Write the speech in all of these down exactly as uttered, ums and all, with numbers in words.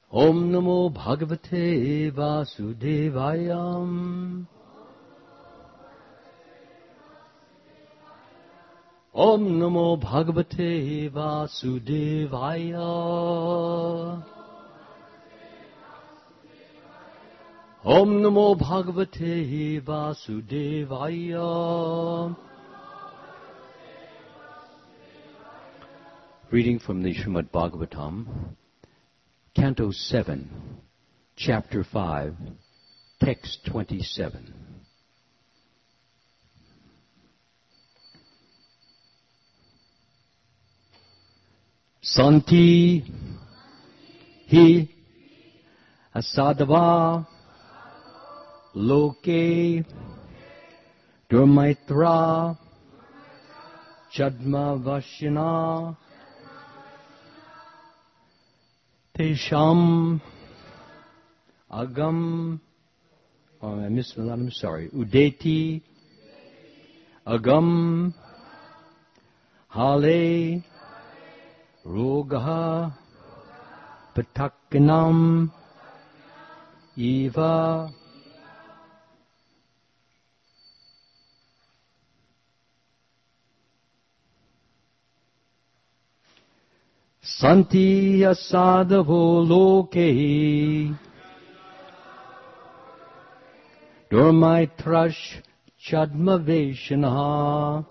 Om Namo Bhagavate Vasudevaya. Om Namo Bhagavate Vasudevaya. Om Namo Bhagavate Vasudevaya. Reading from the Srimad Bhagavatam, Canto seven, Chapter five, Text twenty-seven. Santi hi asadava loke durmaitra chadma vashina tesham agam, oh, I missed one, I'm sorry, udeti agam hale rogaha patakkanam eva. Santi asadavo loke durmaitrash chadmaveshana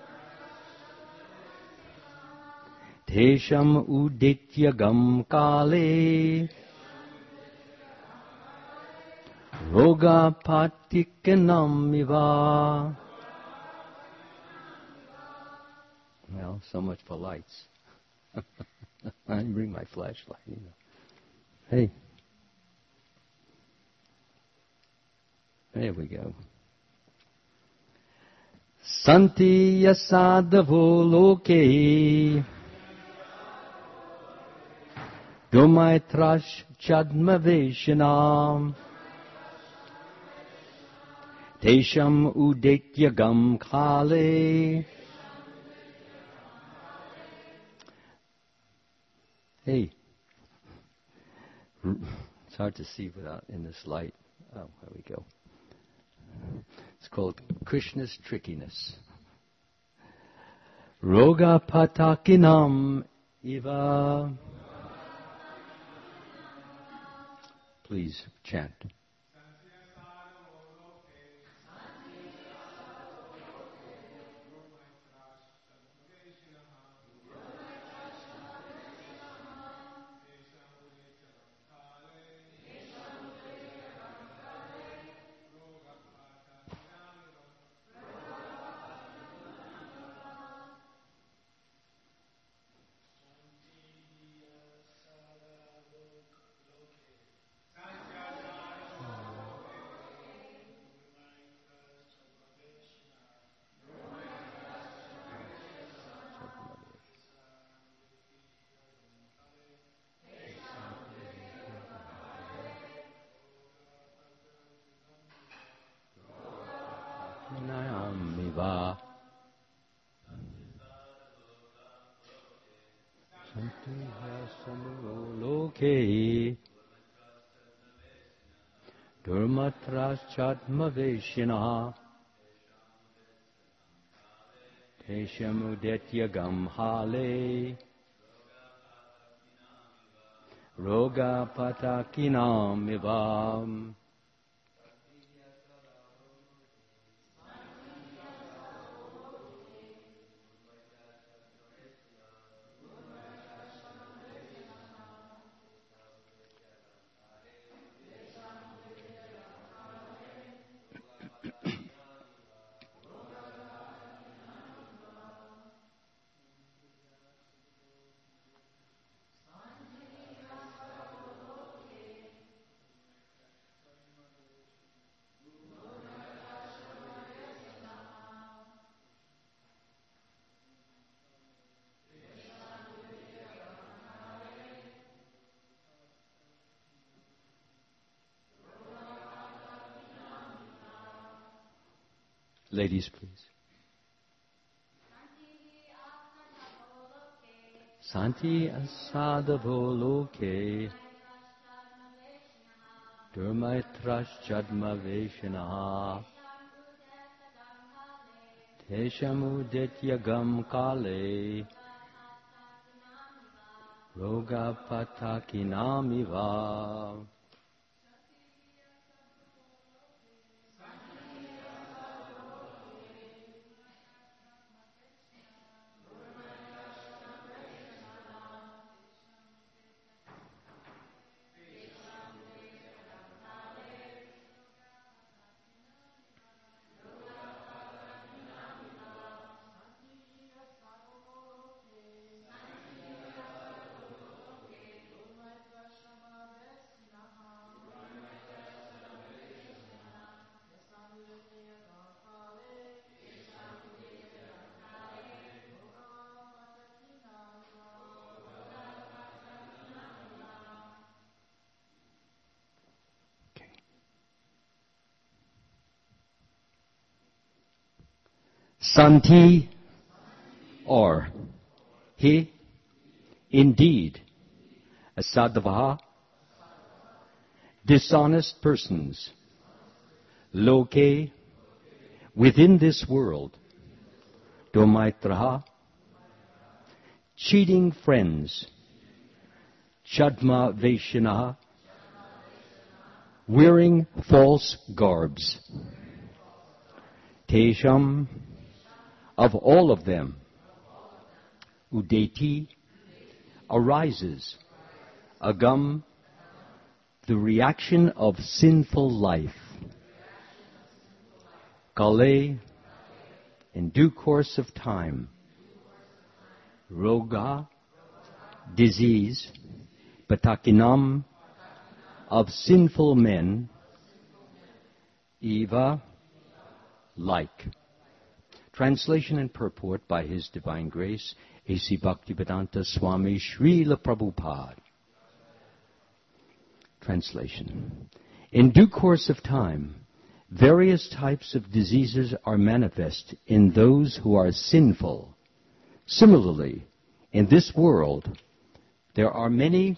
tesham udityagam kale roga patikanam iva. Well, so much for lights. I didn't bring my flashlight, you know. Hey. There we go. Santi yasadavo loke dumaitrash chadmaveshanam tesham udetyagam kale. Hey, it's hard to see without in this light. Oh, there we go. It's called Krishna's trickiness. Roga patakinam iva. Please chant. Nayamiva Santi hasamuro loke durmatras chatmaveshina teshamudetyagam hale roga patakinam ivam. Ladies, please. Santi asadavo loke Durmaitrash Chadma Veshanaha Teshamudityagam Kale Roga Patakinamiva. Santi or he, indeed, asadvaha, dishonest persons, loke, within this world, domaitraha, cheating friends, chadma vaishanaha, wearing false garbs, tesham, of all of them, udeti, arises, agam, the reaction of sinful life, kale, in due course of time, roga, disease, patakinam, of sinful men, eva, like. Translation and purport by His Divine Grace, A C Bhaktivedanta Swami Srila Prabhupada. Translation. In due course of time, various types of diseases are manifest in those who are sinful. Similarly, in this world, there are many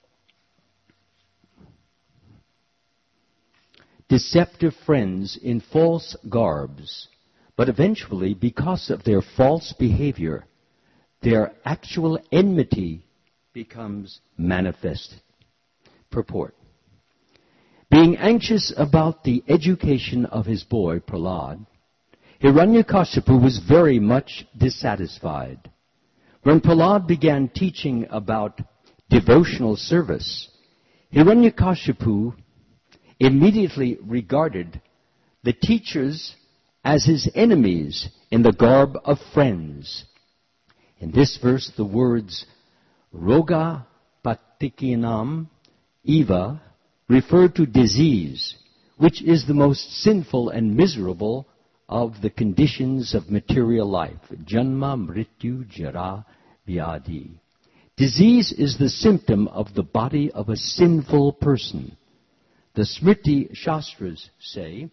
deceptive friends in false garbs. But eventually, because of their false behavior, their actual enmity becomes manifest. Purport. Being anxious about the education of his boy, Prahlad, Hiranyakashipu was very much dissatisfied. When Prahlad began teaching about devotional service, Hiranyakashipu immediately regarded the teachers as his enemies in the garb of friends. In this verse, the words roga patikinam eva refer to disease, which is the most sinful and miserable of the conditions of material life. Janma, mrityu, jara, vyadi. Disease is the symptom of the body of a sinful person. The Smriti Shastras say,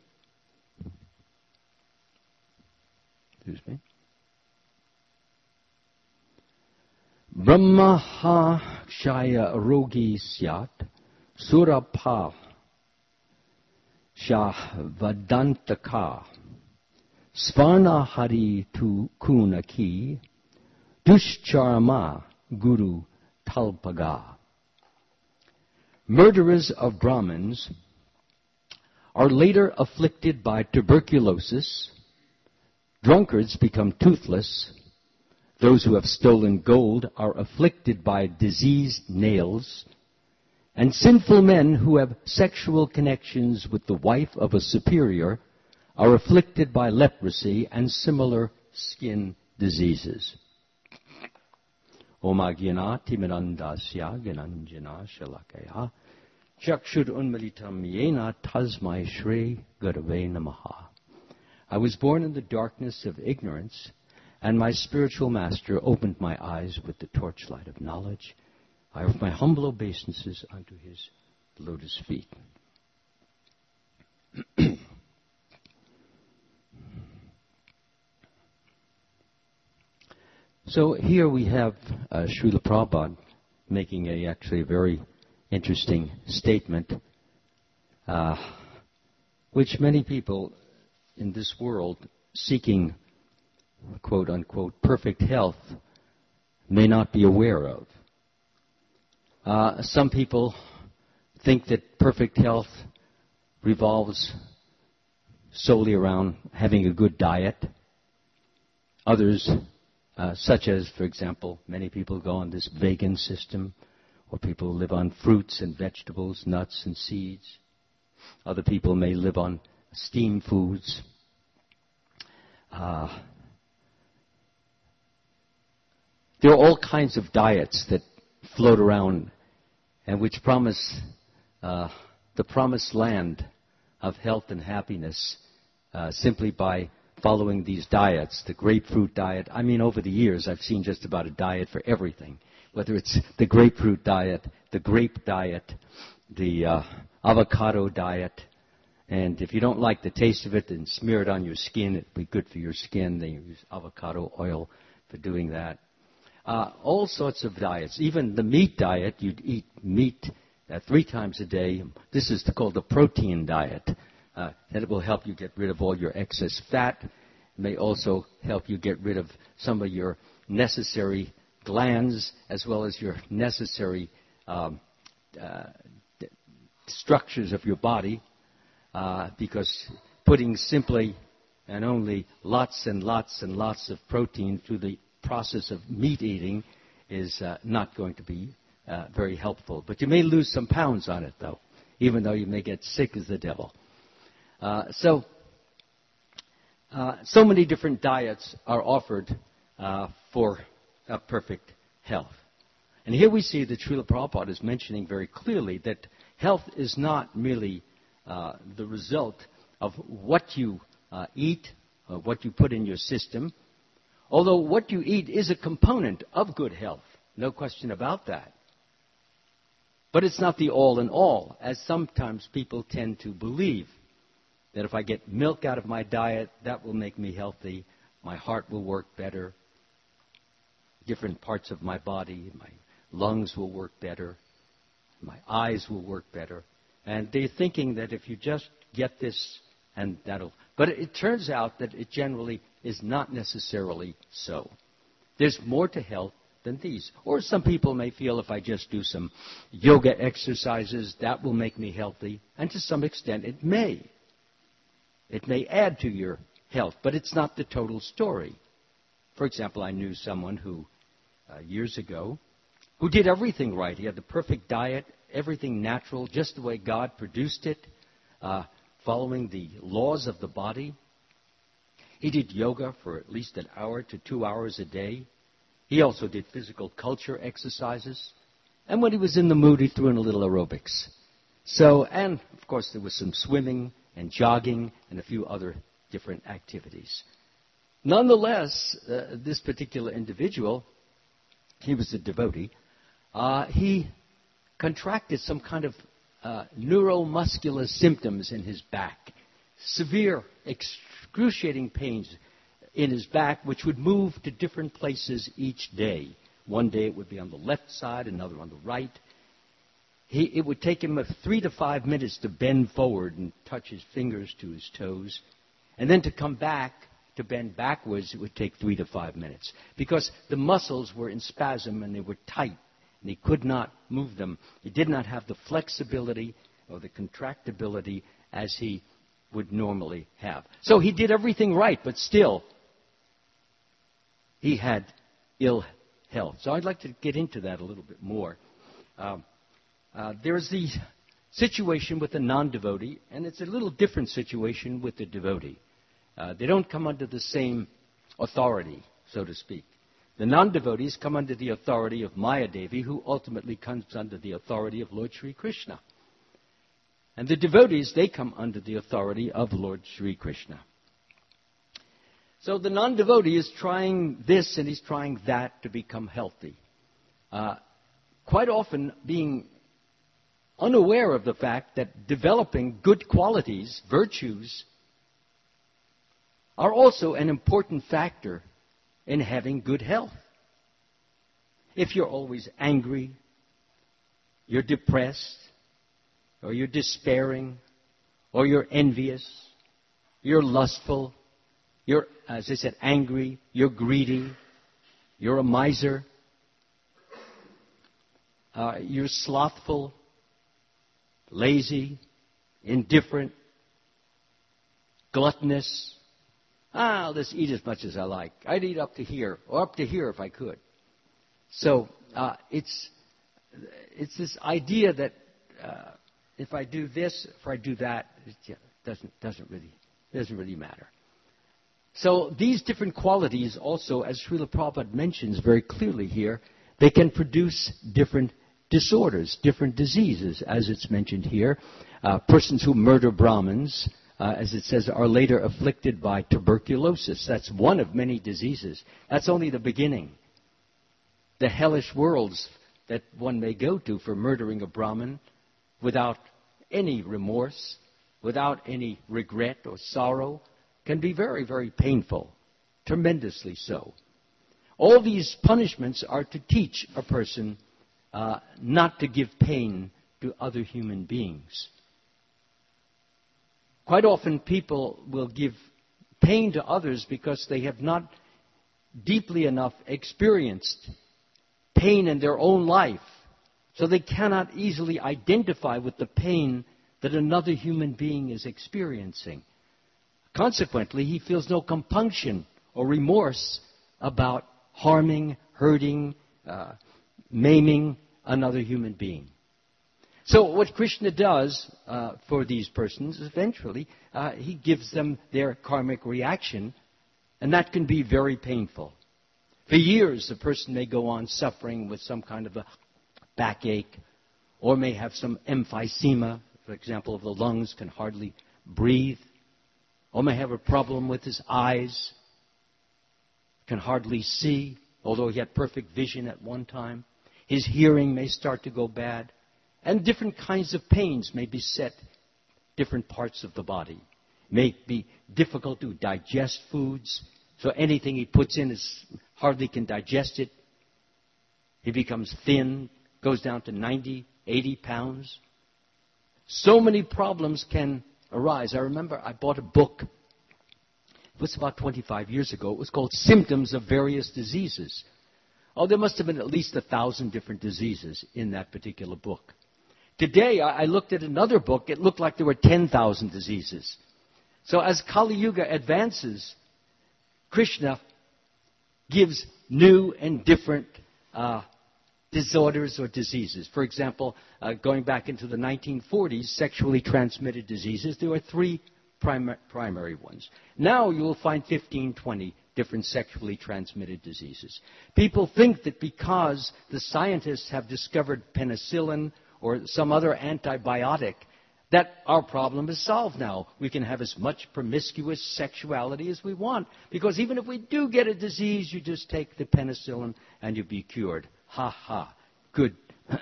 excuse me, Brahmaha Kshaya Rogi Syat Surapha Shahvadantaka Svarna Hari Tu Kunaki Dushcharma Guru Talpaga. Murderers of Brahmins are later afflicted by tuberculosis. Drunkards become toothless. Those who have stolen gold are afflicted by diseased nails. And sinful men who have sexual connections with the wife of a superior are afflicted by leprosy and similar skin diseases. Om Agyana Timirandasya Gananjana Shalakaya Chakshur Unmalitam Yena Tasmai Shri Gurave Namaha. I was born in the darkness of ignorance, and my spiritual master opened my eyes with the torchlight of knowledge. I offer my humble obeisances unto his lotus feet. So here we have uh, Srila Prabhupada making a actually a very interesting statement uh, which many people in this world seeking, quote unquote, perfect health may not be aware of. Uh, some people think that perfect health revolves solely around having a good diet. Others, uh, such as, for example, many people go on this vegan system, or people live on fruits and vegetables, nuts and seeds. Other people may live on steamed foods. Uh, there are all kinds of diets that float around and which promise uh, the promised land of health and happiness uh, simply by following these diets, the grapefruit diet. I mean, over the years, I've seen just about a diet for everything, whether it's the grapefruit diet, the grape diet, the uh, avocado diet. And if you don't like the taste of it, then smear it on your skin. It'll be good for your skin. They use avocado oil for doing that. Uh, all sorts of diets. Even the meat diet, you'd eat meat uh, three times a day. This is called the protein diet. Uh, and it will help you get rid of all your excess fat. It may also help you get rid of some of your necessary glands as well as your necessary um, uh, d- structures of your body. Uh, because putting simply and only lots and lots and lots of protein through the process of meat eating is uh, not going to be uh, very helpful. But you may lose some pounds on it, though, even though you may get sick as the devil. Uh, so, uh, so many different diets are offered uh, for uh, perfect health. And here we see that Srila Prabhupada is mentioning very clearly that health is not merely uh, the result of what you uh, eat, or what you put in your system, although what you eat is a component of good health, no question about that. But it's not the all in all, as sometimes people tend to believe that if I get milk out of my diet, that will make me healthy, my heart will work better, different parts of my body, my lungs will work better, my eyes will work better. And they're thinking that if you just get this, and that'll... But it turns out that it generally is not necessarily so. There's more to health than these. Or some people may feel if I just do some yoga exercises, that will make me healthy. And to some extent, it may. It may add to your health, but it's not the total story. For example, I knew someone who, uh, years ago, who did everything right. He had the perfect diet, everything natural, just the way God produced it, uh, following the laws of the body. He did yoga for at least an hour to two hours a day. He also did physical culture exercises. And when he was in the mood, he threw in a little aerobics. So, and of course, there was some swimming and jogging and a few other different activities. Nonetheless, uh, this particular individual, he was a devotee, uh, he contracted some kind of uh, neuromuscular symptoms in his back, severe, excruciating pains in his back, which would move to different places each day. One day it would be on the left side, another on the right. He, it would take him three to five minutes to bend forward and touch his fingers to his toes. And then to come back, to bend backwards, it would take three to five minutes. Because the muscles were in spasm and they were tight. And he could not move them. He did not have the flexibility or the contractibility as he would normally have. So he did everything right, but still, he had ill health. So I'd like to get into that a little bit more. Um, uh, there's the situation with the non-devotee, and it's a little different situation with the devotee. Uh, they don't come under the same authority, so to speak. The non-devotees come under the authority of Mayadevi, who ultimately comes under the authority of Lord Sri Krishna. And the devotees, they come under the authority of Lord Sri Krishna. So the non-devotee is trying this and he's trying that to become healthy. Uh, quite often being unaware of the fact that developing good qualities, virtues, are also an important factor in having good health. If you're always angry, you're depressed, or you're despairing, or you're envious, you're lustful, you're, as I said, angry, you're greedy, you're a miser, uh, you're slothful, lazy, indifferent, gluttonous. Ah, I'll just eat as much as I like. I'd eat up to here, or up to here if I could. So uh, it's it's this idea that uh, if I do this, if I do that, it doesn't doesn't really doesn't really matter. So these different qualities also, as Srila Prabhupada mentions very clearly here, they can produce different disorders, different diseases, as it's mentioned here. Uh, persons who murder Brahmins, uh, as it says, are later afflicted by tuberculosis. That's one of many diseases. That's only the beginning. The hellish worlds that one may go to for murdering a Brahmin without any remorse, without any regret or sorrow, can be very, very painful, tremendously so. All these punishments are to teach a person uh, not to give pain to other human beings. Quite often people will give pain to others because they have not deeply enough experienced pain in their own life. So they cannot easily identify with the pain that another human being is experiencing. Consequently, he feels no compunction or remorse about harming, hurting, uh, maiming another human being. So what Krishna does uh, for these persons, eventually, uh, he gives them their karmic reaction, and that can be very painful. For years, the person may go on suffering with some kind of a backache, or may have some emphysema, for example, of the lungs, can hardly breathe, or may have a problem with his eyes, can hardly see, although he had perfect vision at one time. His hearing may start to go bad. And different kinds of pains may beset different parts of the body. It may be difficult to digest foods, so anything he puts in is hardly can digest it. He becomes thin, goes down to ninety, eighty pounds. So many problems can arise. I remember I bought a book. It was about twenty-five years ago. It was called Symptoms of Various Diseases. Oh, there must have been at least a thousand different diseases in that particular book. Today, I looked at another book. It looked like there were ten thousand diseases. So as Kali Yuga advances, Krishna gives new and different uh, disorders or diseases. For example, uh, going back into the nineteen forties, sexually transmitted diseases, there were three prim- primary ones. Now you will find fifteen, twenty different sexually transmitted diseases. People think that because the scientists have discovered penicillin or some other antibiotic, that our problem is solved now. We can have as much promiscuous sexuality as we want. Because even if we do get a disease, you just take the penicillin and you'll be cured. Ha ha. Good.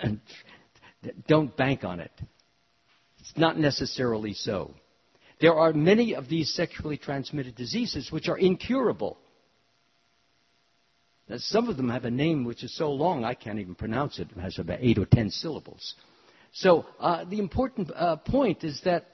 Don't bank on it. It's not necessarily so. There are many of these sexually transmitted diseases which are incurable. Now, some of them have a name which is so long I can't even pronounce it. It has about eight or ten syllables. So uh, the important uh, point is that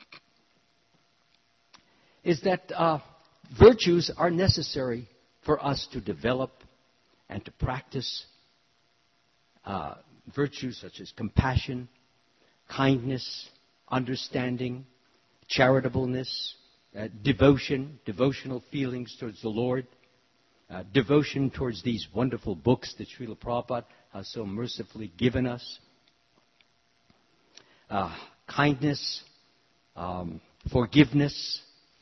is that uh, virtues are necessary for us to develop and to practice. Uh, virtues such as compassion, kindness, understanding, charitableness, uh, devotion, devotional feelings towards the Lord, uh, devotion towards these wonderful books that Srila Prabhupada has so mercifully given us. Uh, kindness, um, forgiveness,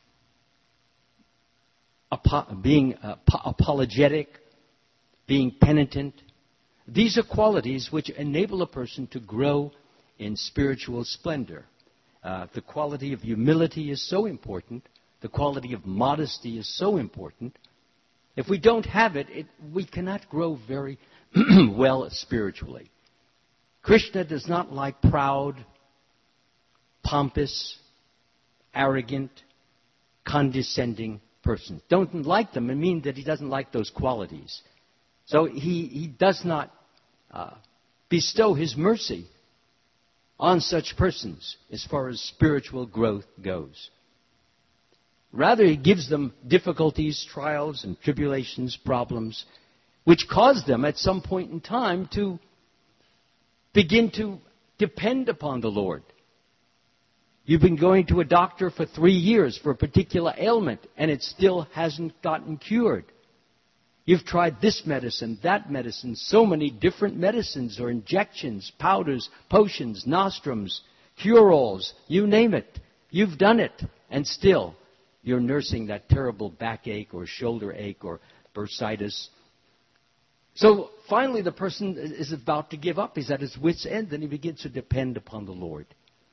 apo- being uh, po- apologetic, being penitent. These are qualities which enable a person to grow in spiritual splendor. Uh, the quality of humility is so important. The quality of modesty is so important. If we don't have it, it we cannot grow very well spiritually. Krishna does not like proud, pompous, arrogant, condescending persons. Don't like them. It means that he doesn't like those qualities. So he, he does not uh, bestow his mercy on such persons as far as spiritual growth goes. Rather, he gives them difficulties, trials, and tribulations, problems, which cause them at some point in time to begin to depend upon the Lord. You've been going to a doctor for three years for a particular ailment, and it still hasn't gotten cured. You've tried this medicine, that medicine, so many different medicines or injections, powders, potions, nostrums, cure-alls, you name it. You've done it, and still you're nursing that terrible backache or shoulder ache or bursitis. So finally the person is about to give up. He's at his wit's end, and he begins to depend upon the Lord.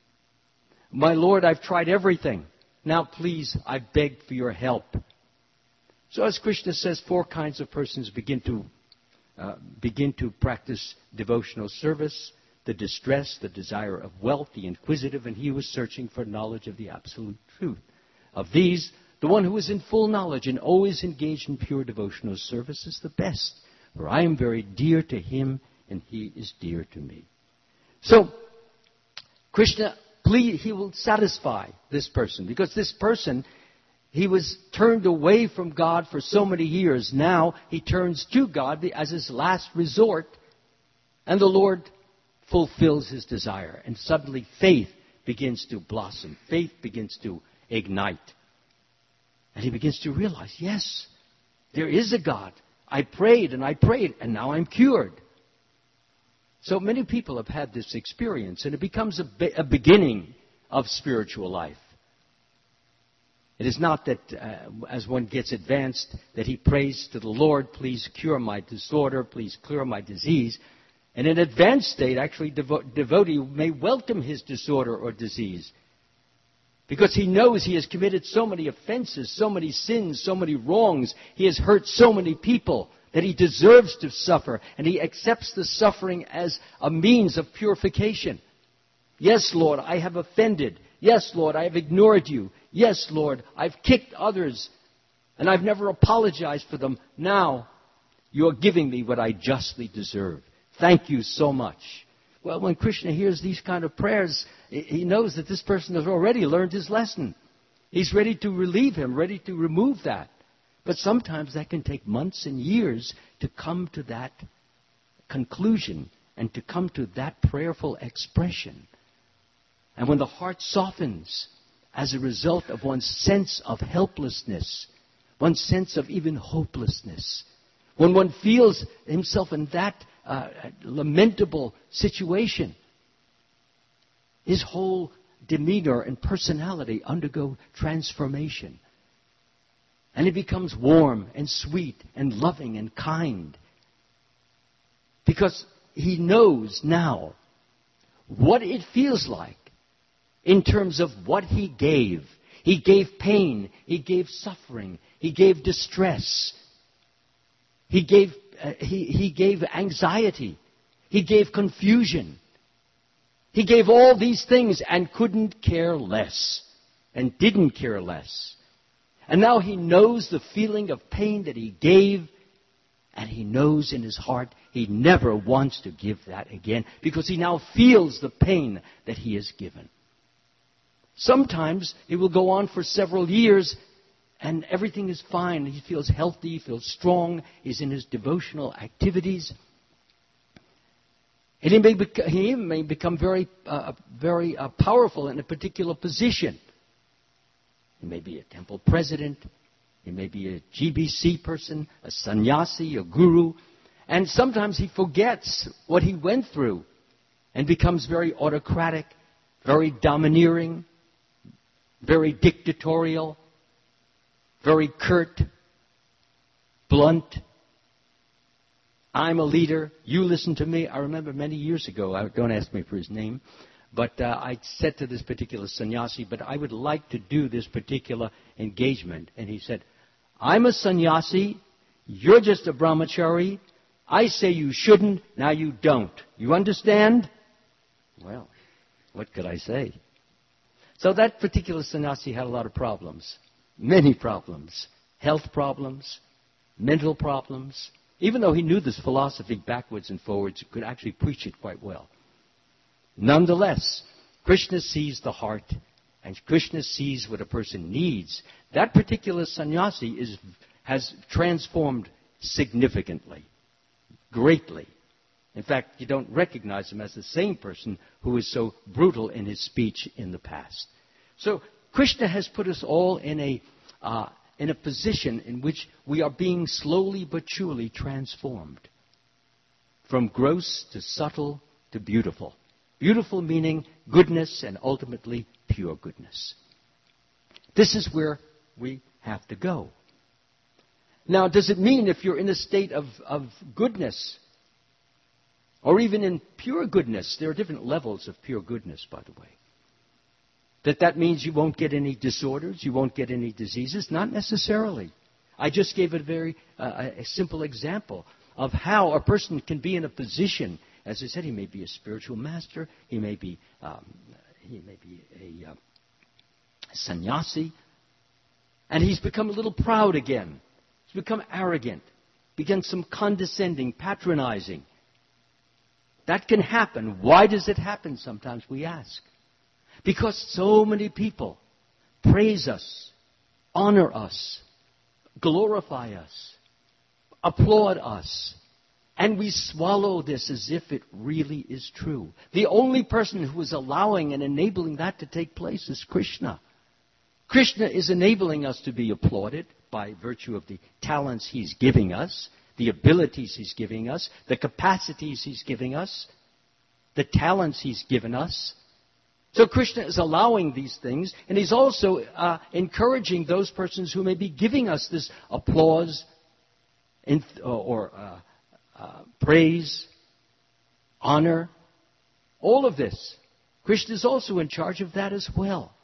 My Lord, I've tried everything. Now please, I beg for your help. So as Krishna says, four kinds of persons begin to uh, begin to practice devotional service: the distressed, the desire of wealth, the inquisitive, and he who is searching for knowledge of the absolute truth. Of these, the one who is in full knowledge and always engaged in pure devotional service is the best, for I am very dear to him and he is dear to me. So, Krishna, please, he will satisfy this person, because this person, he was turned away from God for so many years. Now he turns to God as his last resort, and the Lord fulfills his desire. And suddenly faith begins to blossom. Faith begins to ignite. And he begins to realize, yes, there is a God. I prayed and I prayed, and now I'm cured. So many people have had this experience, and it becomes a, be- a beginning of spiritual life. It is not that uh, as one gets advanced that he prays to the Lord, please cure my disorder, please cure my disease. In an advanced state, actually, devo- devotee may welcome his disorder or disease, because he knows he has committed so many offenses, so many sins, so many wrongs. He has hurt so many people that he deserves to suffer, and he accepts the suffering as a means of purification. Yes, Lord, I have offended. Yes, Lord, I have ignored you. Yes, Lord, I've kicked others, and I've never apologized for them. Now, you're giving me what I justly deserve. Thank you so much. Well, when Krishna hears these kind of prayers, he knows that this person has already learned his lesson. He's ready to relieve him, ready to remove that. But sometimes that can take months and years to come to that conclusion and to come to that prayerful expression. And when the heart softens as a result of one's sense of helplessness, one's sense of even hopelessness, when one feels himself in that uh, lamentable situation, his whole demeanor and personality undergo transformation. And he becomes warm and sweet and loving and kind. Because he knows now what it feels like in terms of what he gave. He gave pain. He gave suffering. He gave distress. He gave, uh, he, he gave anxiety. He gave confusion. He gave all these things and couldn't care less. And didn't care less. And now he knows the feeling of pain that he gave, and he knows in his heart he never wants to give that again, because he now feels the pain that he has given. Sometimes it will go on for several years, and everything is fine. He feels healthy, he feels strong, he's in his devotional activities. And he may, bec- he may become very, uh, very uh, powerful in a particular position. He may be a temple president. He may be a G B C person, a sannyasi, a guru. And sometimes he forgets what he went through and becomes very autocratic, very domineering, very dictatorial, very curt, blunt. I'm a leader. You listen to me. I remember many years ago, I, don't ask me for his name, but uh, I said to this particular sannyasi, but I would like to do this particular engagement. And he said, I'm a sannyasi. You're just a brahmachari. I say you shouldn't. Now you don't. You understand? Well, what could I say? So that particular sannyasi had a lot of problems. Many problems. Health problems. Mental problems. Even though he knew this philosophy backwards and forwards, he could actually preach it quite well. Nonetheless, Krishna sees the heart, and Krishna sees what a person needs. That particular sannyasi is, has transformed significantly, greatly. In fact, you don't recognize him as the same person who was so brutal in his speech in the past. So Krishna has put us all in a uh, in a position in which we are being slowly but surely transformed. From gross to subtle to beautiful. Beautiful meaning goodness and ultimately pure goodness. This is where we have to go. Now, does it mean if you're in a state of, of goodness, or even in pure goodness, there are different levels of pure goodness, by the way, that that means you won't get any disorders, you won't get any diseases? Not necessarily. I just gave a very uh, a simple example of how a person can be in a position. As I said, he may be a spiritual master, he may be um, he may be a uh, sannyasi, and he's become a little proud again. He's become arrogant, begun some condescending, patronizing. That can happen. Why does it happen? Sometimes we ask. Because so many people praise us, honor us, glorify us, applaud us, and we swallow this as if it really is true. The only person who is allowing and enabling that to take place is Krishna. Krishna is enabling us to be applauded by virtue of the talents he's giving us, the abilities he's giving us, the capacities he's giving us, the talents he's given us. So Krishna is allowing these things, and he's also uh, encouraging those persons who may be giving us this applause in, or uh, uh, praise, honor, all of this. Krishna is also in charge of that as well.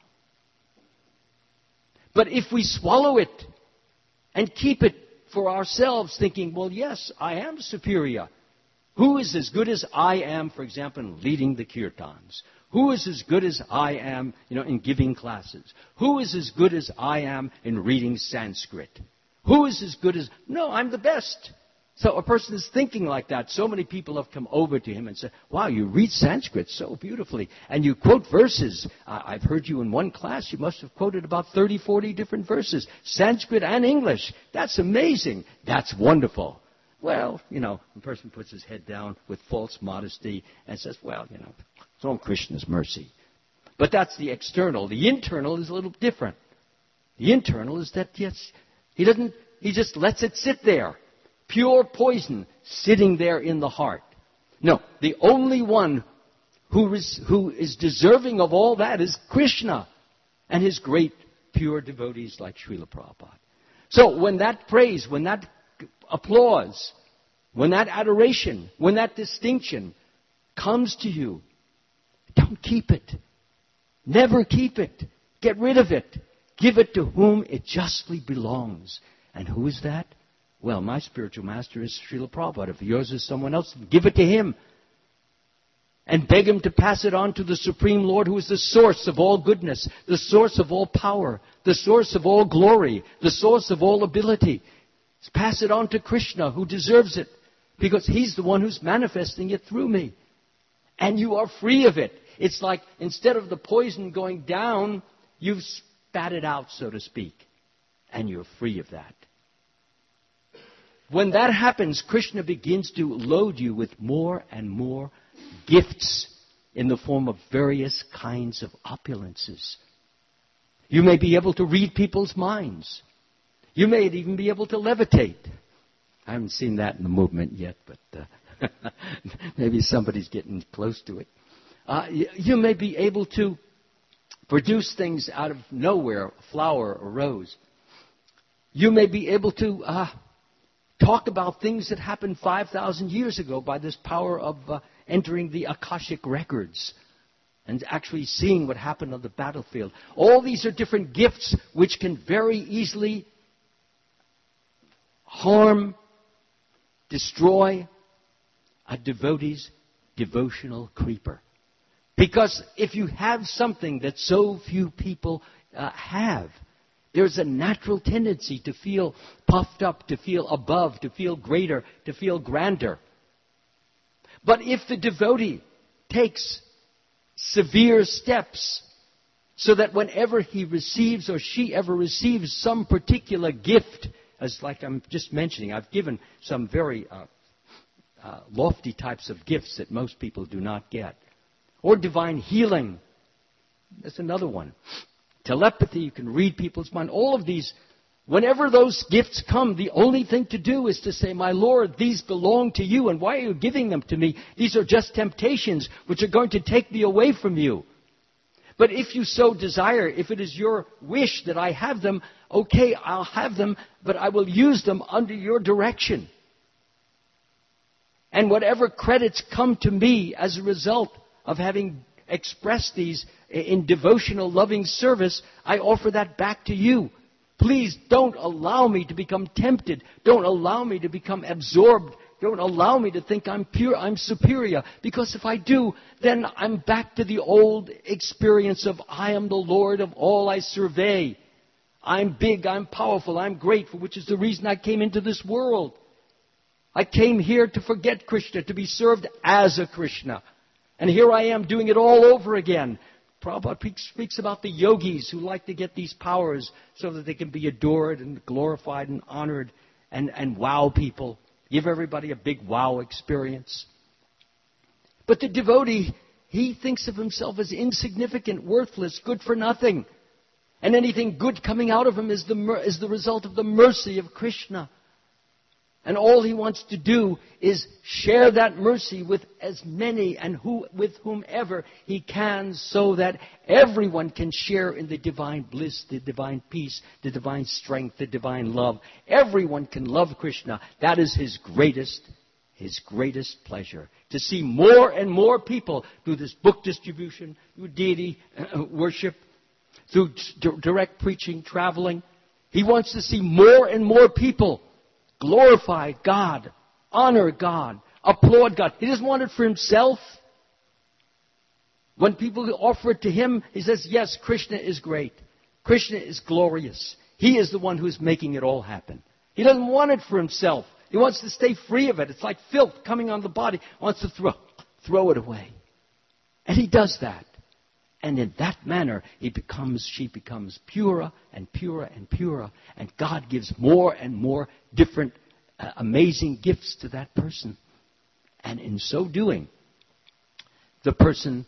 But if we swallow it and keep it for ourselves, thinking, well, yes, I am superior. Who is as good as I am, for example, in leading the kirtans? Who is as good as I am, you know, in giving classes? Who is as good as I am in reading Sanskrit? Who is as good as... No, I'm the best. So a person is thinking like that. So many people have come over to him and said, wow, you read Sanskrit so beautifully. And you quote verses. Uh, I've heard you in one class. You must have quoted about thirty, forty different verses. Sanskrit and English. That's amazing. That's wonderful. Well, you know, the person puts his head down with false modesty and says, well, you know, it's all Krishna's mercy. But that's the external. The internal is a little different. The internal is that, yes, he doesn't, he just lets it sit there. Pure poison sitting there in the heart. No, the only one who is, who is deserving of all that is Krishna and his great pure devotees like Srila Prabhupada. So when that praise, when that applause, when that adoration, when that distinction comes to you, don't keep it. Never keep it. Get rid of it. Give it to whom it justly belongs. And who is that? Well, my spiritual master is Srila Prabhupada. If yours is someone else, give it to him. And beg him to pass it on to the Supreme Lord, who is the source of all goodness, the source of all power, the source of all glory, the source of all ability. Pass it on to Krishna, who deserves it, because he's the one who's manifesting it through me. And you are free of it. It's like instead of the poison going down, you've spat it out, so to speak. And you're free of that. When that happens, Krishna begins to load you with more and more gifts in the form of various kinds of opulences. You may be able to read people's minds. You may even be able to levitate. I haven't seen that in the movement yet, but uh, maybe somebody's getting close to it. Uh, you may be able to produce things out of nowhere, a flower, a rose. You may be able to uh, talk about things that happened five thousand years ago by this power of uh, entering the Akashic records and actually seeing what happened on the battlefield. All these are different gifts which can very easily harm, destroy a devotee's devotional creeper. Because if you have something that so few people uh, have, there's a natural tendency to feel puffed up, to feel above, to feel greater, to feel grander. But if the devotee takes severe steps, so that whenever he receives or she ever receives some particular gift, as like I'm just mentioning, I've given some very uh, uh, lofty types of gifts that most people do not get. Or divine healing. That's another one. Telepathy, you can read people's mind. All of these, whenever those gifts come, the only thing to do is to say, my Lord, these belong to you, and why are you giving them to me? These are just temptations which are going to take me away from you. But if you so desire, if it is your wish that I have them, okay, I'll have them, but I will use them under your direction. And whatever credits come to me as a result of having expressed these in devotional, loving service, I offer that back to you. Please don't allow me to become tempted. Don't allow me to become absorbed. Don't allow me to think I'm pure, I'm superior. Because if I do, then I'm back to the old experience of I am the Lord of all I survey. I'm big, I'm powerful, I'm great, for which is the reason I came into this world. I came here to forget Krishna, to be served as a Krishna. And here I am doing it all over again. Prabhupada speaks about the yogis who like to get these powers so that they can be adored and glorified and honored and, and wow people. Give everybody a big wow experience. But the devotee, he thinks of himself as insignificant, worthless, good for nothing. And anything good coming out of him is the, is the result of the mercy of Krishna. And all he wants to do is share that mercy with as many and who, with whomever he can, so that everyone can share in the divine bliss, the divine peace, the divine strength, the divine love. Everyone can love Krishna. That is his greatest, his greatest pleasure. To see more and more people through this book distribution, through deity uh, worship, through d- direct preaching, traveling. He wants to see more and more people glorify God, honor God, applaud God. He doesn't want it for himself. When people offer it to him, he says, yes, Krishna is great. Krishna is glorious. He is the one who's making it all happen. He doesn't want it for himself. He wants to stay free of it. It's like filth coming on the body. He wants to throw, throw it away. And he does that. And in that manner, he becomes, she becomes purer and purer and purer. And God gives more and more different uh, amazing gifts to that person. And in so doing, the person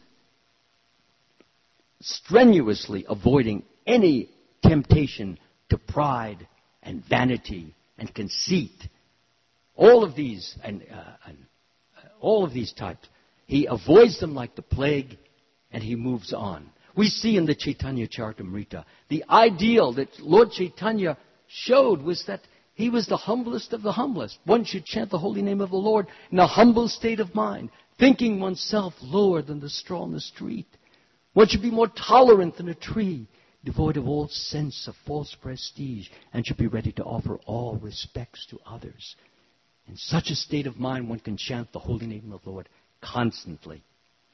strenuously avoiding any temptation to pride and vanity and conceit, all of these and, uh, and uh, all of these types, he avoids them like the plague. And he moves on. We see in the Chaitanya Charitamrita, the ideal that Lord Chaitanya showed was that he was the humblest of the humblest. One should chant the holy name of the Lord in a humble state of mind, thinking oneself lower than the straw on the street. One should be more tolerant than a tree, devoid of all sense of false prestige, and should be ready to offer all respects to others. In such a state of mind, one can chant the holy name of the Lord constantly.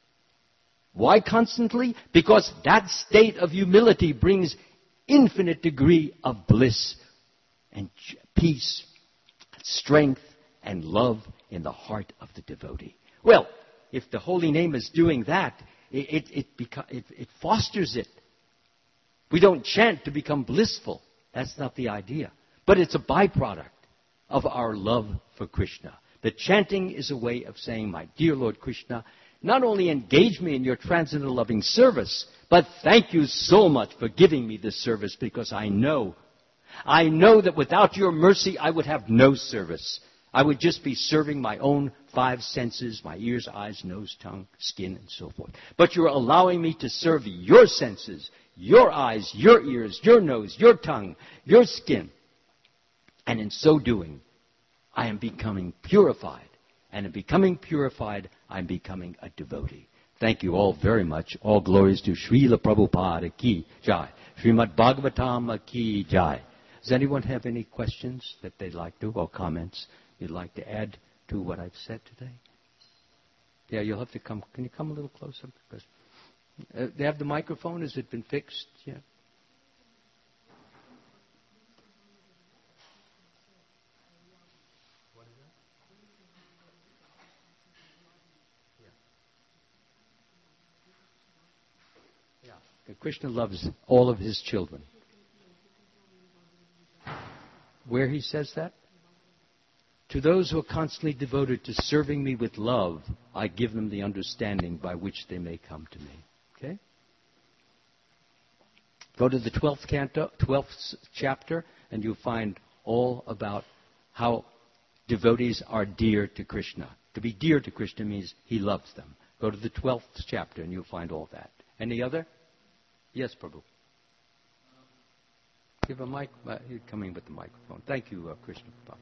Why constantly? Because that state of humility brings infinite degree of bliss and peace, strength, and love in the heart of the devotee. Well, if the holy name is doing that, it, it, it, beca- it, it fosters it. We don't chant to become blissful. That's not the idea. But it's a byproduct of our love for Krishna. The chanting is a way of saying, my dear Lord Krishna, not only engage me in your transcendental loving service, but thank you so much for giving me this service, because I know, I know that without your mercy I would have no service. I would just be serving my own five senses, my ears, eyes, nose, tongue, skin, and so forth. But you're allowing me to serve your senses, your eyes, your ears, your nose, your tongue, your skin. And in so doing, I am becoming purified. And in becoming purified, I'm becoming a devotee. Thank you all very much. All glories to Srila Prabhupada ki jai. Srimad Bhagavatam ki jai. Does anyone have any questions that they'd like to, or comments you'd like to add to what I've said today? Yeah, you'll have to come. Can you come a little closer? Because uh, they have the microphone. Has it been fixed yet? Yeah. Krishna loves all of his children. Where he says that? To those who are constantly devoted to serving me with love, I give them the understanding by which they may come to me. Okay? Go to the twelfth canto, twelfth chapter, and you'll find all about how devotees are dear to Krishna. To be dear to Krishna means he loves them. Go to the twelfth chapter, and you'll find all that. Any other? Yes, Prabhu. Give a mic. Uh, he's coming with the microphone. Thank you, uh, Krishna Prabhu.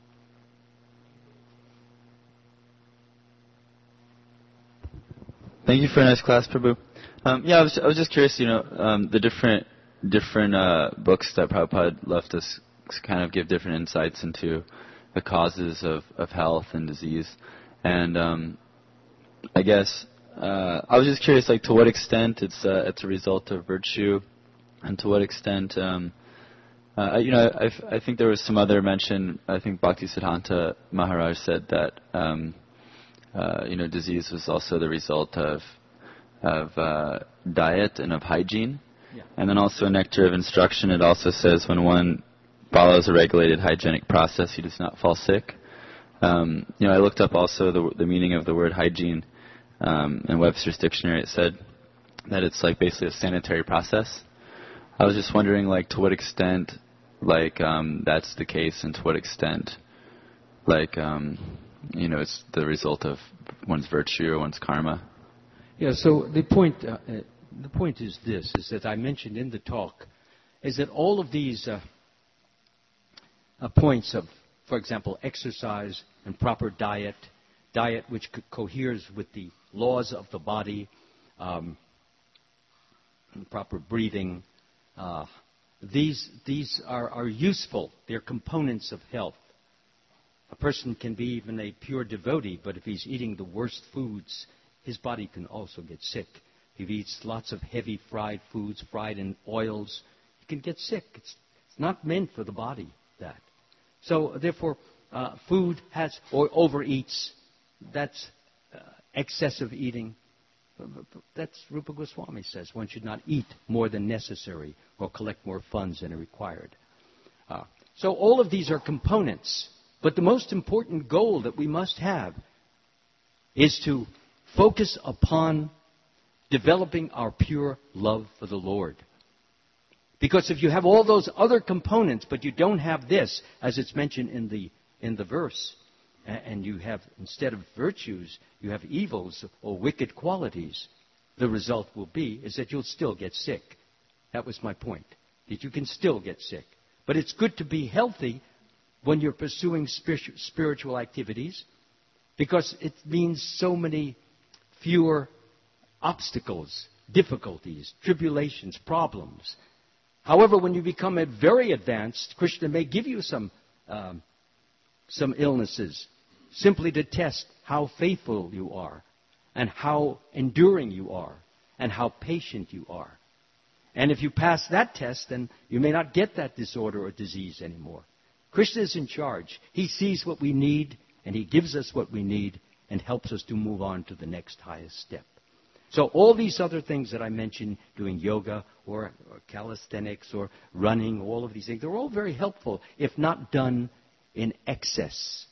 Thank you for a nice class, Prabhu. Um, yeah, I was, I was just curious, you know, um, the different different uh, books that Prabhupada left us kind of give different insights into the causes of, of health and disease. And um, I guess uh, I was just curious, like, to what extent it's uh, it's a result of virtue, and to what extent, um, uh, you know, I, I think there was some other mention. I think Bhaktisiddhanta Maharaj said that. Um, Uh, you know, disease was also the result of of uh, diet and of hygiene. Yeah. And then also in Nectar of Instruction, it also says when one follows a regulated hygienic process, he does not fall sick. Um, you know, I looked up also the, the meaning of the word hygiene um, in Webster's dictionary. It said that it's like basically a sanitary process. I was just wondering, like, to what extent, like, um, that's the case, and to what extent, like, um, you know, it's the result of one's virtue or one's karma. Yeah, so the point, uh, uh, the point is this, is that I mentioned in the talk, is that all of these uh, uh, points of, for example, exercise and proper diet, diet which co- coheres with the laws of the body, um, proper breathing, uh, these, these are, are useful. They're components of health. A person can be even a pure devotee, but if he's eating the worst foods, his body can also get sick. If he eats lots of heavy fried foods, fried in oils, he can get sick. It's, it's not meant for the body, that. So, therefore, uh, food has, or overeats, that's uh, excessive eating. That's Rupa Goswami says. One should not eat more than necessary or collect more funds than are required. Uh, so all of these are components. But the most important goal that we must have is to focus upon developing our pure love for the Lord. Because if you have all those other components, but you don't have this, as it's mentioned in the in the verse, and you have, instead of virtues, you have evils or wicked qualities, the result will be is that you'll still get sick. That was my point, that you can still get sick. But it's good to be healthy when you're pursuing spiritual activities, because it means so many fewer obstacles, difficulties, tribulations, problems. However, when you become a very advanced, Krishna may give you some um, some illnesses, simply to test how faithful you are, and how enduring you are, and how patient you are. And if you pass that test, then you may not get that disorder or disease anymore. Krishna is in charge. He sees what we need, and he gives us what we need, and helps us to move on to the next highest step. So all these other things that I mentioned, doing yoga or, or calisthenics or running, all of these things, they're all very helpful if not done in excess,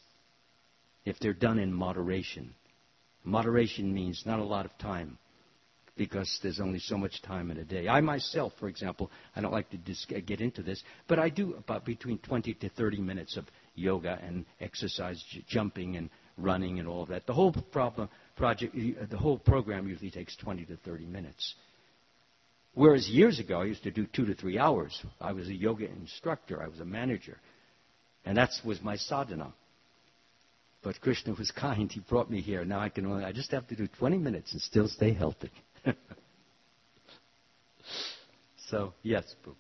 if they're done in moderation. Moderation means not a lot of time, because there's only so much time in a day. I myself, for example, I don't like to dis- get into this, but I do about between twenty to thirty minutes of yoga and exercise, j- jumping and running and all of that. The whole problem, project, the whole program usually takes twenty to thirty minutes. Whereas years ago, I used to do two to three hours. I was a yoga instructor. I was a manager. And that was my sadhana. But Krishna was kind. He brought me here. Now I can only, I just have to do twenty minutes and still stay healthy. So, yes, Boo.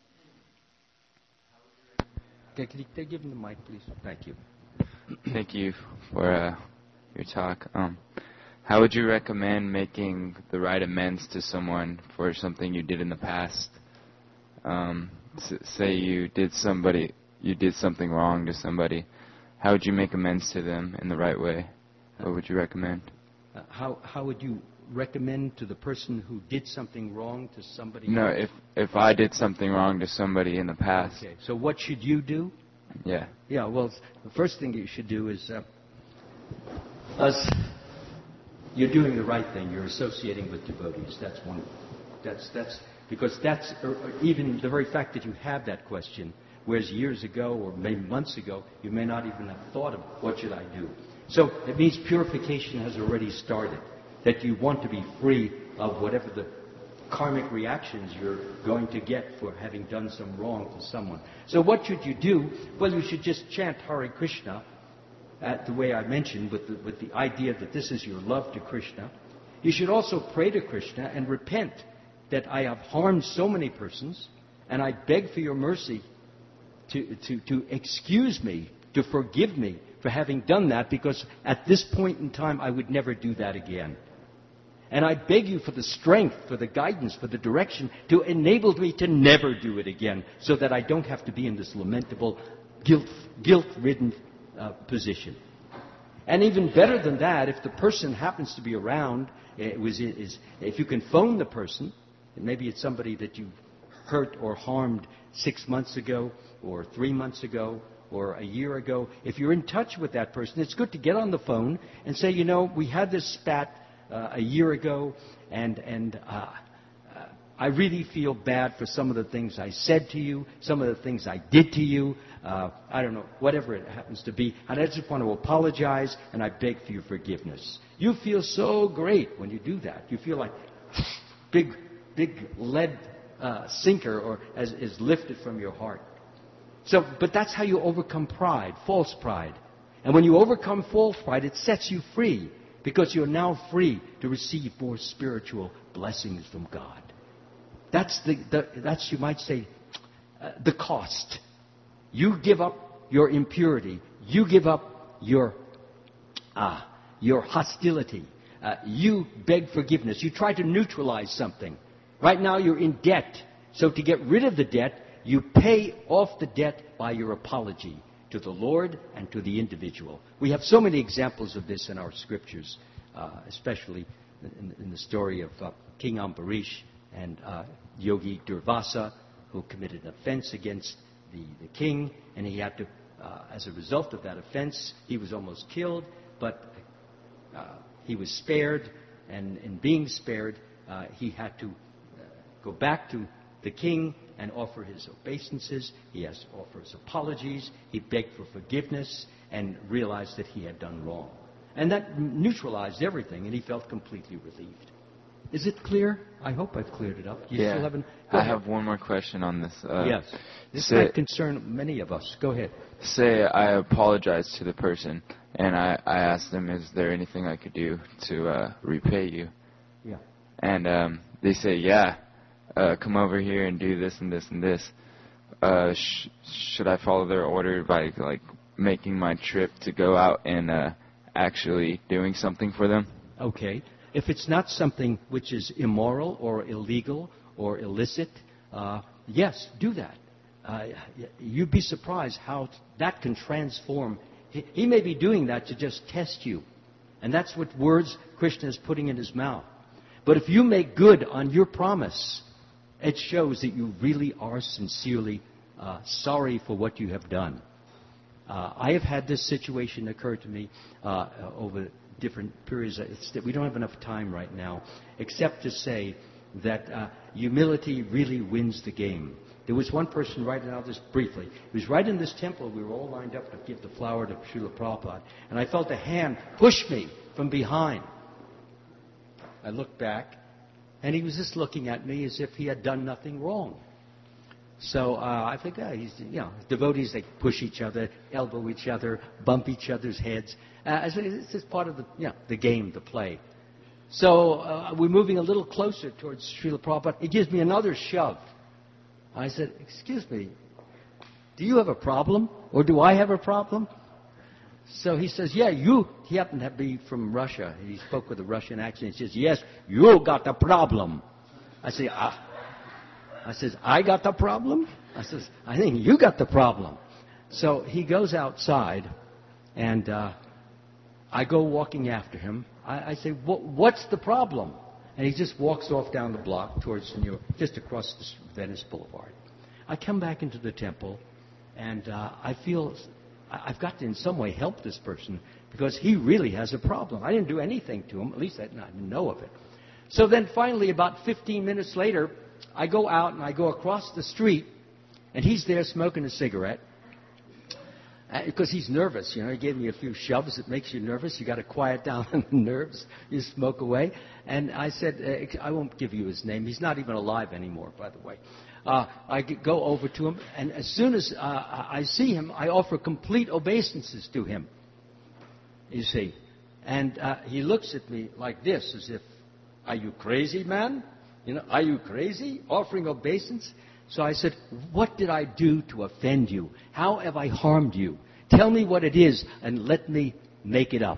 Okay, can you give him the mic, please? Thank you. Thank you for uh, your talk. Um, how would you recommend making the right amends to someone for something you did in the past? Um, s- say you did somebody, you did something wrong to somebody. How would you make amends to them in the right way? What would you recommend? Uh, how how would you recommend to the person who did something wrong to somebody No, else? if if I did something wrong to somebody in the past. Okay, so what should you do? Yeah. Yeah, well, the first thing you should do is, uh, us, you're doing the right thing. You're associating with devotees. That's one. That's that's because that's or, or even the very fact that you have that question, whereas years ago or maybe months ago you may not even have thought of what should I do. So it means purification has already started. That you want to be free of whatever the karmic reactions you're going to get for having done some wrong to someone. So what should you do? Well, you should just chant Hare Krishna, at the way I mentioned, with the, with the idea that this is your love to Krishna. You should also pray to Krishna and repent that I have harmed so many persons, and I beg for your mercy to, to, to excuse me, to forgive me for having done that, because at this point in time I would never do that again. And I beg you for the strength, for the guidance, for the direction to enable me to never do it again, so that I don't have to be in this lamentable, guilt, guilt-ridden uh, position. And even better than that, if the person happens to be around, it was, is, if you can phone the person, and maybe it's somebody that you hurt or harmed six months ago, or three months ago, or a year ago, if you're in touch with that person, it's good to get on the phone and say, you know, we had this spat Uh, a year ago, and and uh, uh, I really feel bad for some of the things I said to you, some of the things I did to you. Uh, I don't know, whatever it happens to be. And I just want to apologize, and I beg for your forgiveness. You feel so great when you do that. You feel like big, big lead uh, sinker or as is lifted from your heart. So, but that's how you overcome pride, false pride. And when you overcome false pride, it sets you free. Because you're now free to receive more spiritual blessings from God. That's, the, the, that's you might say, uh, the cost. You give up your impurity. You give up your, uh, your hostility. Uh, you beg forgiveness. You try to neutralize something. Right now you're in debt. So to get rid of the debt, you pay off the debt by your apology to the Lord and to the individual. We have so many examples of this in our scriptures, uh, especially in, in the story of uh, King Ambarish and uh, Yogi Durvasa, who committed an offense against the, the king, and he had to, uh, as a result of that offense, he was almost killed, but uh, he was spared, and in being spared, uh, he had to uh, go back to the king and offer his obeisances. He has to offer his apologies. He begged for forgiveness and realized that he had done wrong. And that neutralized everything, and he felt completely relieved. Is it clear? I hope I've cleared it up. You yeah. still haven't? I ahead. have one more question on this. Uh, yes. This say, might concern many of us. Go ahead. Say I apologize to the person, and I, I asked them, is there anything I could do to uh, repay you? Yeah. And um, they say, yeah. Uh, come over here and do this and this and this. Uh, sh- should I follow their order by like making my trip to go out and uh, actually doing something for them? Okay. If it's not something which is immoral or illegal or illicit, uh, yes, do that. Uh, you'd be surprised how that can transform. He, he may be doing that to just test you. And that's what words Krishna is putting in his mouth. But if you make good on your promise, it shows that you really are sincerely uh, sorry for what you have done. Uh, I have had this situation occur to me uh, over different periods. It's that we don't have enough time right now, except to say that uh, humility really wins the game. There was one person right now, just briefly. He was right in this temple. We were all lined up to give the flower to Srila Prabhupada, and I felt a hand push me from behind. I looked back, and he was just looking at me as if he had done nothing wrong. So uh, I think, uh, he's, you know, devotees, they push each other, elbow each other, bump each other's heads. Uh, it's just part of the, you know, the game, the play. So uh, we're moving a little closer towards Srila Prabhupada. He gives me another shove. I said, excuse me, do you have a problem? Or do I have a problem? So he says, yeah, you, he happened to be from Russia. He spoke with a Russian accent. He says, yes, you got a problem. I say, ah. I says, I got the problem? I says, I think you got the problem. So he goes outside, and uh, I go walking after him, I, I say, what, what's the problem? And he just walks off down the block towards New York, just across the Venice Boulevard. I come back into the temple, and uh, I feel I've got to in some way help this person because he really has a problem. I didn't do anything to him, at least I didn't know of it. So then finally, about fifteen minutes later, I go out and I go across the street, and he's there smoking a cigarette. Because he's nervous, you know. He gave me a few shoves. It makes you nervous. You got to quiet down the nerves. You smoke away. And I said, uh, I won't give you his name. He's not even alive anymore, by the way. Uh, I go over to him, and as soon as uh, I see him, I offer complete obeisances to him. You see, and uh, he looks at me like this, as if, "Are you crazy, man? You know, are you crazy? Offering obeisance?" So I said, "What did I do to offend you? How have I harmed you? Tell me what it is and let me make it up."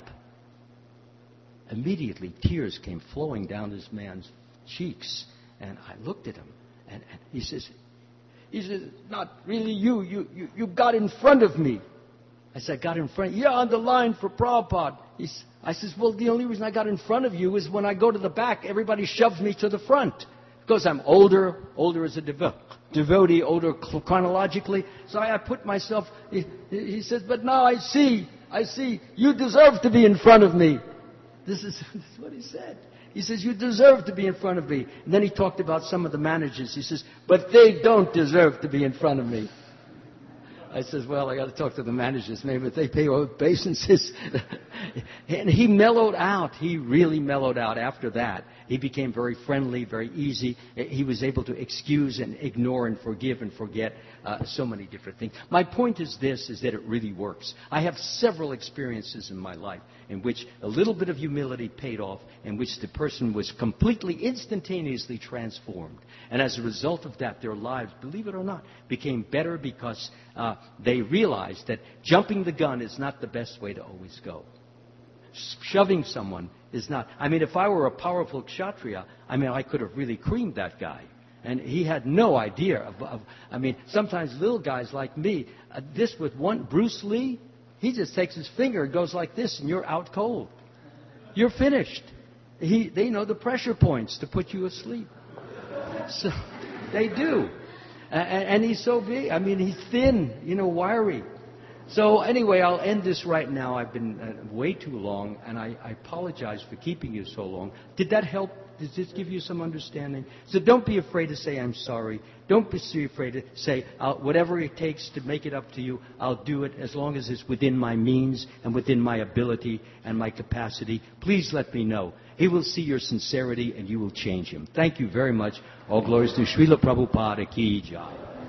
Immediately, tears came flowing down this man's cheeks. And I looked at him, and, and he says, he says, "Not really you. You, you. you got in front of me." I said, "Got in front? Yeah, on the line for Prabhupada." He's, I says, "Well, the only reason I got in front of you is when I go to the back, everybody shoves me to the front. Because I'm older, older as a devo- devotee, older chronologically. So I, I put myself," he, he says, "But now I see, I see, you deserve to be in front of me." This is, this is what he said. He says, "You deserve to be in front of me." And then he talked about some of the managers. He says, "But they don't deserve to be in front of me." I says, "Well, I got to talk to the managers, maybe if they pay obeisances." And he mellowed out. He really mellowed out after that. He became very friendly, very easy. He was able to excuse and ignore and forgive and forget uh, so many different things. My point is this, is that it really works. I have several experiences in my life in which a little bit of humility paid off, in which the person was completely, instantaneously transformed. And as a result of that, their lives, believe it or not, became better because uh, they realized that jumping the gun is not the best way to always go. Shoving someone is not. I mean, if I were a powerful kshatriya, I mean, I could have really creamed that guy. And he had no idea of, of I mean, sometimes little guys like me, uh, this with one, Bruce Lee, he just takes his finger and goes like this, and you're out cold. You're finished. He, they know the pressure points to put you asleep. So, they do. And, and he's so big. I mean, he's thin, you know, wiry. So anyway, I'll end this right now. I've been uh, way too long, and I, I apologize for keeping you so long. Did that help? Does this give you some understanding? So don't be afraid to say, "I'm sorry." Don't be afraid to say, I'll, whatever it takes to make it up to you, I'll do it as long as it's within my means and within my ability and my capacity. Please let me know. He will see your sincerity, and you will change him. Thank you very much. All glories to Srila Prabhupada Ki Jai.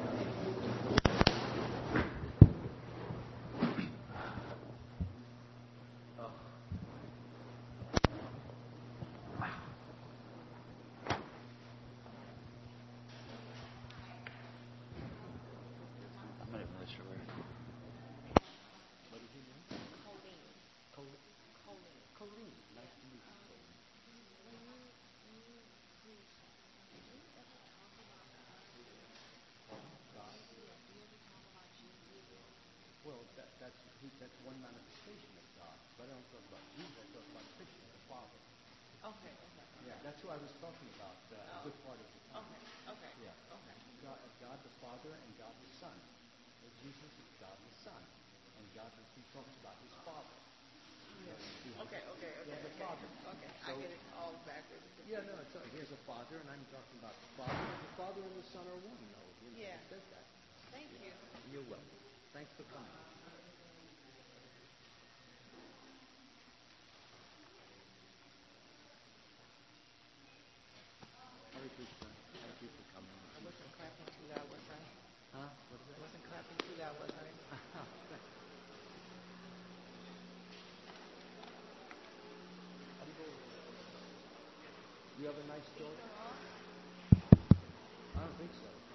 Well, that, that's, that's one manifestation of God. But I don't talk about Jesus, I talk about Krishna, the Father. Okay, okay. Yeah, that's who I was talking about, uh, a good part of the time. Okay, okay. Yeah. Okay. God, God the Father and God the Son. Uh, Jesus is God the Son. And God, he talks about his Father. Yes. He- Okay, okay, okay. Yeah, the okay. Father. Okay, So, I get it all backwards. yeah, no, it's, uh, here's a Father, and I'm talking about the Father. The Father and the Son are one. No, you know, Yeah. it says that. Thank you. You're welcome. Thanks for coming. Hare Krishna. Thank you for coming. I wasn't clapping too loud, was I? Huh? What is I that? wasn't clapping too loud, was I? You have a nice story? I don't think so.